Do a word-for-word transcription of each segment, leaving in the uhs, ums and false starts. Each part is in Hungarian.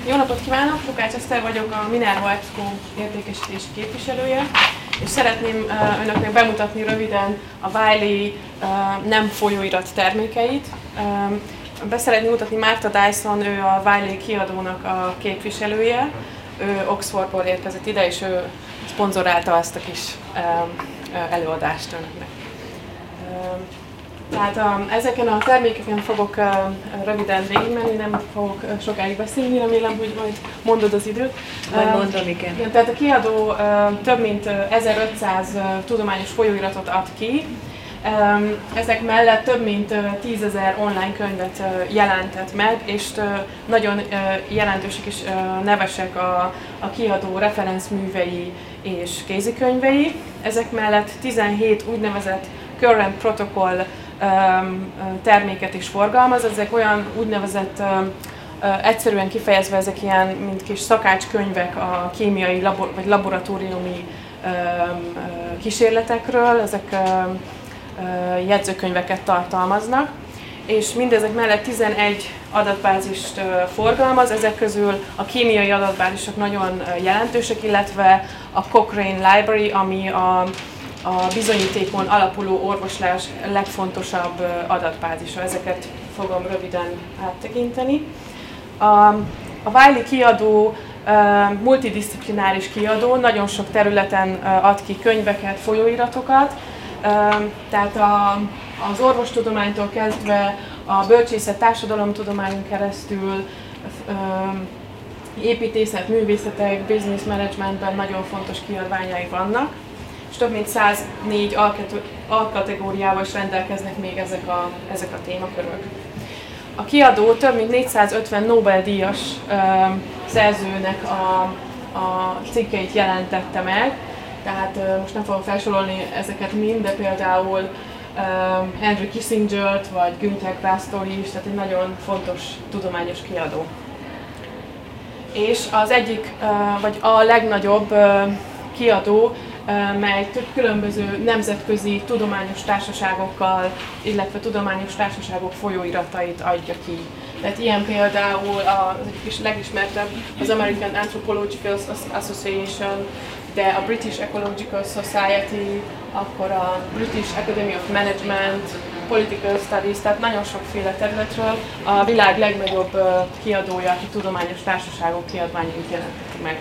Jó napot kívánok! Lukács Eszter vagyok, a Minerva Expo értékesítési képviselője, és szeretném uh, önöknek bemutatni röviden a Wiley uh, nem folyóirat termékeit. Um, be szeretném mutatni Márta Dyson, ő a Wiley kiadónak a képviselője. Ő Oxfordból érkezett ide, és ő szponzorálta ezt a kis um, előadást önöknek. Um, Tehát um, ezeken a termékeken fogok uh, röviden végigmenni, nem fogok uh, sokáig beszélni, remélem, hogy majd mondod az időt. Majd mondom, igen. igen. Tehát a kiadó uh, több mint uh, ezerötszáz uh, tudományos folyóiratot ad ki. Um, ezek mellett több mint uh, tízezer online könyvet uh, jelentett meg, és uh, nagyon uh, jelentősek és uh, nevesek a, a kiadó referencművei és kézikönyvei. Ezek mellett tizenhét úgynevezett Current Protocol terméket is forgalmaz. Ezek olyan úgynevezett, egyszerűen kifejezve, ezek ilyen, mint kis szakácskönyvek a kémiai labor, vagy laboratóriumi kísérletekről, ezek jegyzőkönyveket tartalmaznak, és mindezek mellett tizenegy adatbázist forgalmaz, ezek közül a kémiai adatbázisok nagyon jelentősek, illetve a Cochrane Library, ami a a bizonyítékon alapuló orvoslás legfontosabb adatbázisa. Ezeket fogom röviden áttekinteni. A, a Wiley kiadó uh, multidisziplináris kiadó, nagyon sok területen uh, ad ki könyveket, folyóiratokat, uh, tehát a, az orvostudománytól kezdve a bölcsészet, társadalomtudományon keresztül, uh, építészet, művészetek, business managementben nagyon fontos kiadványai vannak, és több mint száznégy alkategóriával is rendelkeznek még ezek a, ezek a témakörök. A kiadó több mint négyszázötven Nobel-díjas uh, szerzőnek a, a cikkeit jelentette meg, tehát uh, most nem fogom felsorolni ezeket mind, de például uh, Henry Kissingert vagy Günter Grass-tól is, tehát egy nagyon fontos tudományos kiadó. És az egyik, uh, vagy a legnagyobb uh, kiadó, mely több különböző nemzetközi tudományos társaságokkal, illetve tudományos társaságok folyóiratait adja ki. Tehát ilyen például az egyik legismertebb az American Anthropological Association, de a British Ecological Society, akkor a British Academy of Management, Political Studies, tehát nagyon sokféle területről a világ legnagyobb kiadója, aki tudományos társaságok kiadványait jelenteti meg.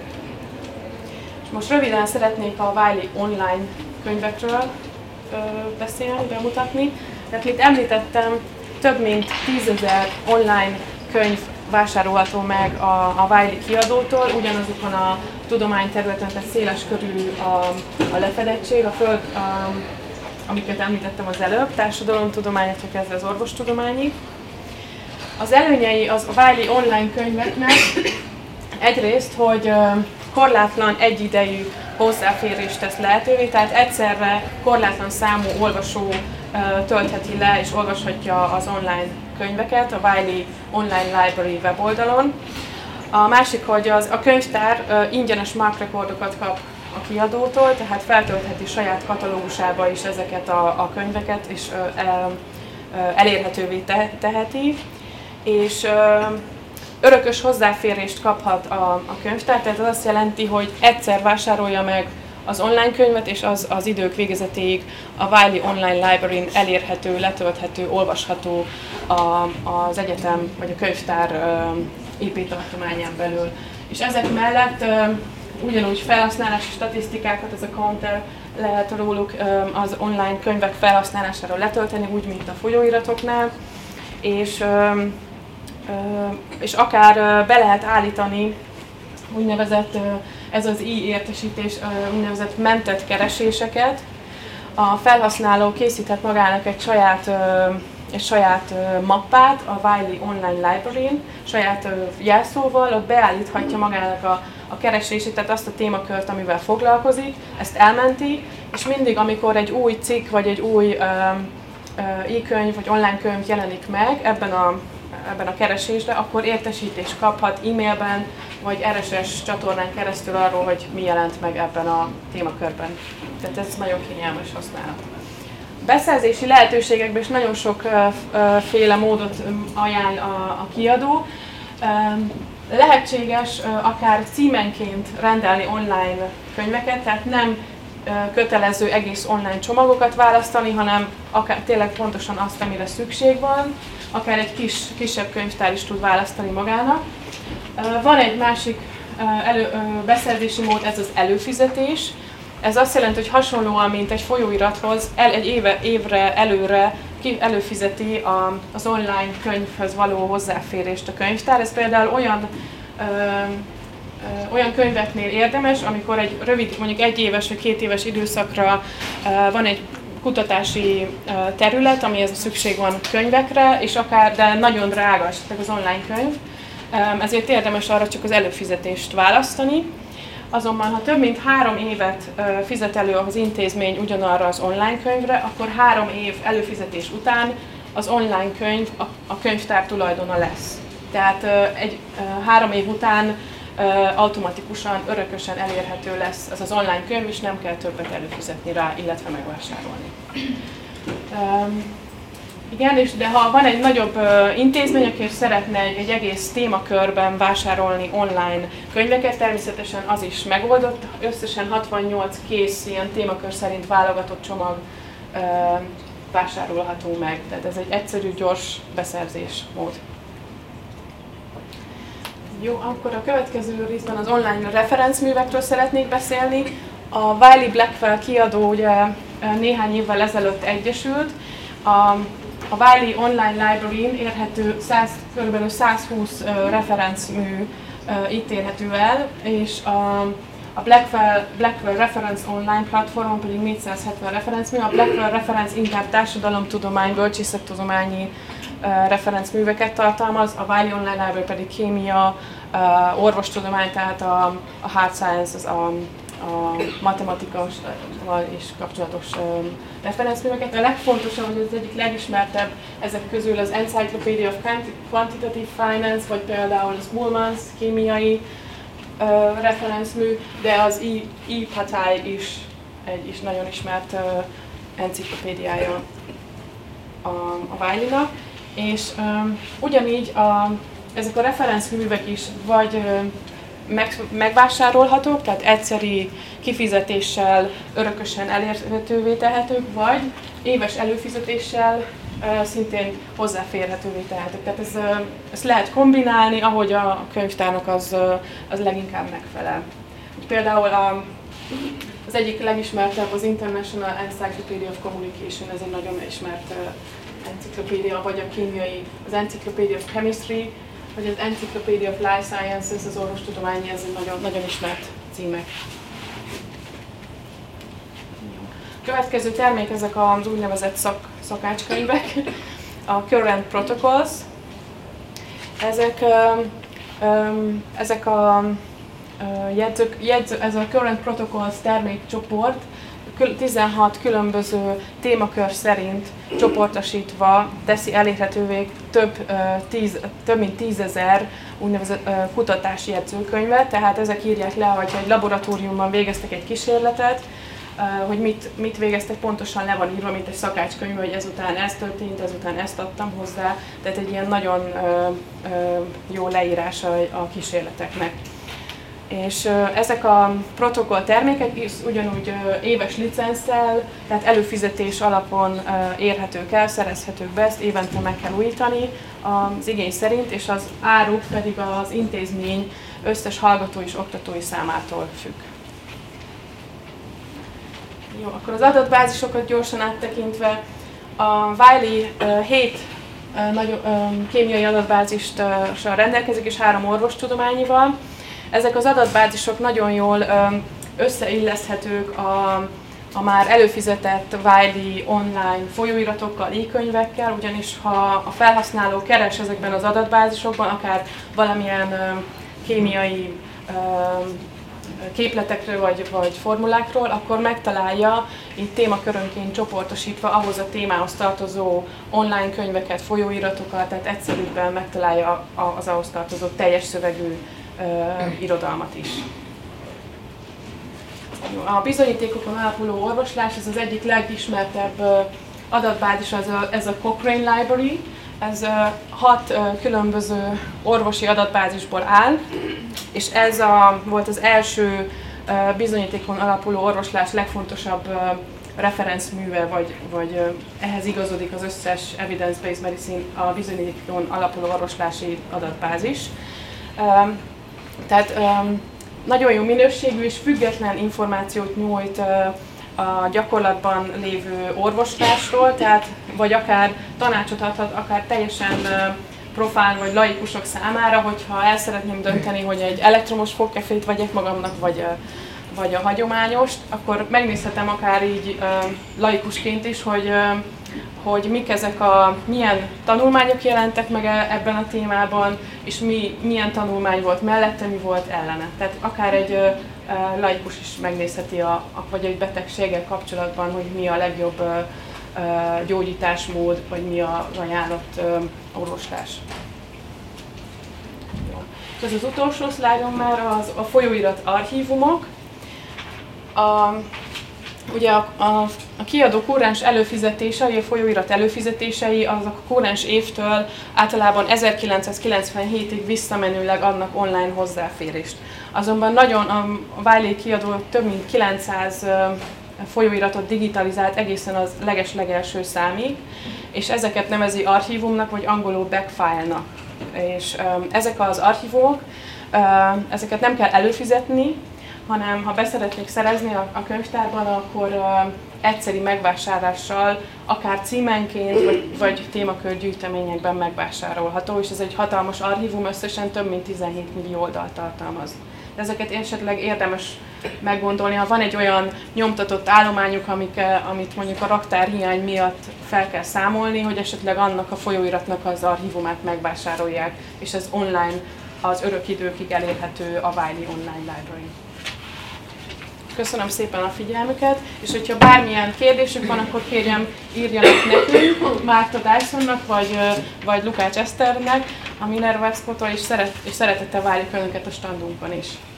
Most röviden szeretnék a Wiley online könyvekről ö, beszélni, bemutatni. Tehát itt említettem, több mint tízezer online könyv vásárolható meg a, a Wiley kiadótól, ugyanazokon a tudományterületen, tehát széles körű a, a lefedettség, a föld, a, amiket említettem az előbb, társadalomtudományoktól kezdve az orvostudományig. Az előnyei az a Wiley online könyveknek egyrészt, hogy korlátlan egyidejű hozzáférést tesz lehetővé, tehát egyszerre korlátlan számú olvasó töltheti le és olvashatja az online könyveket a Wiley Online Library weboldalon. A másik, hogy az, a könyvtár ingyenes markrekordokat kap a kiadótól, tehát feltöltheti saját katalógusába is ezeket a, a könyveket, és el, elérhetővé te, teheti. És örökös hozzáférést kaphat a, a könyvtár, tehát az azt jelenti, hogy egyszer vásárolja meg az online könyvet, és az az idők végezetéig a Wiley Online Library-n elérhető, letölthető, olvasható a, az egyetem vagy a könyvtár I P tartományán belül. És ezek mellett ö, ugyanúgy felhasználási statisztikákat, ez a counter lehet róluk ö, az online könyvek felhasználásáról letölteni, úgy, mint a folyóiratoknál, és ö, és akár be lehet állítani úgynevezett, ez az i-értesítés, úgynevezett mentett kereséseket. A felhasználó készíthet magának egy saját, egy saját mappát a Wiley Online Library-n, saját jelszóval, ott beállíthatja magának a, a keresését, tehát azt a témakört, amivel foglalkozik, ezt elmenti, és mindig, amikor egy új cikk vagy egy új e-könyv vagy online könyv jelenik meg ebben a ebben a keresésre, akkor értesítést kaphat e-mailben vagy er es es csatornán keresztül arról, hogy mi jelent meg ebben a témakörben. Tehát ez nagyon kényelmes használat. Beszerzési lehetőségekben is nagyon sokféle módot ajánl a, a kiadó. Lehetséges akár címenként rendelni online könyveket, tehát nem kötelező egész online csomagokat választani, hanem akár tényleg pontosan azt, amire szükség van, akár egy kis, kisebb könyvtár is tud választani magának. Van egy másik elő, beszerzési mód, ez az előfizetés. Ez azt jelenti, hogy hasonlóan, mint egy folyóirathoz, el, egy éve, évre előre ki, előfizeti a, az online könyvhöz való hozzáférést a könyvtár. Ez például olyan, ö, ö, olyan könyveknél érdemes, amikor egy rövid, mondjuk egy éves vagy két éves időszakra ö, van egy kutatási ö, terület, amihez szükség van könyvekre, és akár, de nagyon drága esetleg az online könyv, ö, ezért érdemes arra csak az előfizetést választani. Azonban, ha több mint három évet fizet elő az intézmény ugyanarra az online könyvre, akkor három év előfizetés után az online könyv a, a könyvtár tulajdona lesz. Tehát egy három év után automatikusan, örökösen elérhető lesz ez az online könyv, és nem kell többet előfizetni rá, illetve megvásárolni. Igen, és de ha van egy nagyobb uh, intézmény, aki szeretne egy, egy egész témakörben vásárolni online könyveket, természetesen az is megoldott. Összesen hatvannyolc kész ilyen témakör szerint válogatott csomag uh, vásárolható meg. Tehát ez egy egyszerű, gyors beszerzés mód. Jó, akkor a következő részben az online referencművekről szeretnék beszélni. A Wiley-Blackwell kiadó ugye néhány évvel ezelőtt egyesült. A A Wiley Online Library-n érhető száz, kb. százhúsz uh, referencmű uh, itt érhető el, és a, a Blackwell, Blackwell Reference Online platformon pedig négyszázhetven referencmű. A Blackwell Reference inkább társadalomtudomány, bölcsészettudományi uh, referencműveket tartalmaz, a Wiley Online Library pedig kémia, uh, orvostudomány, tehát a, a hard science, az a, a matematikai és kapcsolatos um, referencműveket. A legfontosabb, hogy az egyik legismertebb ezek közül az Encyclopedia of Quantitative Finance, vagy például az Ullmann's kémiai uh, referencmű, de az ePatay is egy is nagyon ismert uh, enciklopédiája a, a Wiley-nak. És um, ugyanígy a, ezek a referencművek is vagy uh, Meg, megvásárolhatók, tehát egyszeri kifizetéssel örökösen elérhetővé tehetők, vagy éves előfizetéssel uh, szintén hozzáférhetővé tehetők. Tehát ez, uh, ezt lehet kombinálni, ahogy a könyvtárnak az, uh, az leginkább megfelel. Úgy például a, az egyik legismertebb az International Encyclopedia of Communication, ez egy nagyon ismert uh, enciklopédia, vagy a kémiai, az Encyclopedia of Chemistry, vagy az Encyclopedia of Life Sciences, az orvostudományi, ez egy nagyon, nagyon ismert címek. A következő termék ezek az úgynevezett szak, szakácskönyvek, a Current Protocols. Ezek, um, ezek a uh, jegyzők, jegyző, ez a Current Protocols termékcsoport tizenhat különböző témakör szerint csoportosítva teszi elérhetővé több, tíz, több mint tízezer úgynevezett kutatási jegyzőkönyvet, tehát ezek írják le, hogy egy laboratóriumban végeztek egy kísérletet, hogy mit, mit végeztek, pontosan le van írva, mint egy szakácskönyv, hogy ezután ez történt, ezután ezt adtam hozzá, tehát egy ilyen nagyon jó leírása a kísérleteknek. És ezek a protokoll termékek is ugyanúgy éves licenszel, tehát előfizetés alapon érhetők el, szerezhetők be, ezt évente meg kell újítani az igény szerint, és az áruk pedig az intézmény összes hallgató és oktatói számától függ. Jó, akkor az adatbázisokat gyorsan áttekintve, a Wiley hét nagy kémiai adatbázissal rendelkezik, és három orvostudományival. Ezek az adatbázisok nagyon jól összeilleszthetők a, a már előfizetett Wiley online folyóiratokkal, e-könyvekkel, ugyanis ha a felhasználó keres ezekben az adatbázisokban, akár valamilyen kémiai képletekről vagy, vagy formulákról, akkor megtalálja itt témakörönként csoportosítva ahhoz a témához tartozó online könyveket, folyóiratokat, tehát egyszerűbben megtalálja az ahhoz tartozó teljes szövegű Uh, irodalmat is. A bizonyítékokon alapuló orvoslás, ez az egyik legismertebb uh, adatbázis, ez a, ez a Cochrane Library. Ez hat különböző orvosi adatbázisból áll, és ez a, volt az első bizonyítékon alapuló orvoslás legfontosabb referencműve, vagy, vagy ehhez igazodik az összes evidence-based medicine, a bizonyítékon alapuló orvoslási adatbázis. Tehát nagyon jó minőségű és független információt nyújt a gyakorlatban lévő orvoslásról, tehát vagy akár tanácsot adhat, akár teljesen profán vagy laikusok számára, hogyha el szeretném dönteni, hogy egy elektromos fogkefét vegyek magamnak, vagy, vagy a hagyományost, akkor megnézhetem akár így laikusként is, hogy, hogy mik ezek a, milyen tanulmányok jelentek meg ebben a témában, és mi, milyen tanulmány volt mellette, mi volt ellene. Tehát akár egy laikus is megnézheti, a, vagy egy betegséggel kapcsolatban, hogy mi a legjobb gyógyításmód, vagy mi az ajánlott orvoslás. Ez az utolsó szlájdon már az, a folyóirat archívumok. A, ugye a, a, a kiadó kúrens előfizetései, a folyóirat előfizetései azok a kúrens évtől általában ezerkilencszázkilencvenhétig visszamenőleg adnak online hozzáférést. Azonban nagyon a Wiley kiadó több mint kilencszáz folyóiratot digitalizált egészen az leges-legelső számig, és ezeket nevezi archívumnak, vagy angolul backfile-nak. És um, ezek az archívumok, uh, ezeket nem kell előfizetni, hanem ha beszeretnék szerezni a, a könyvtárban, akkor uh, egyszeri megvásárlással, akár címenként, vagy, vagy témakör gyűjteményekben megvásárolható, és ez egy hatalmas archívum, összesen több mint tizenhét millió oldalt tartalmaz. De ezeket esetleg érdemes meggondolni, ha van egy olyan nyomtatott állományuk, amik, amit mondjuk a raktárhiány miatt fel kell számolni, hogy esetleg annak a folyóiratnak az archívumát megvásárolják, és ez online, az örök időkig elérhető a Wiley Online Library. Köszönöm szépen a figyelmüket, és hogyha bármilyen kérdésük van, akkor kérjem írjanak nekünk, Márta Dysonnak, vagy, vagy Lukács Eszternek, a Minerva Expo-tól, és, szeret, és szeretettel várjuk önöket a standunkon is.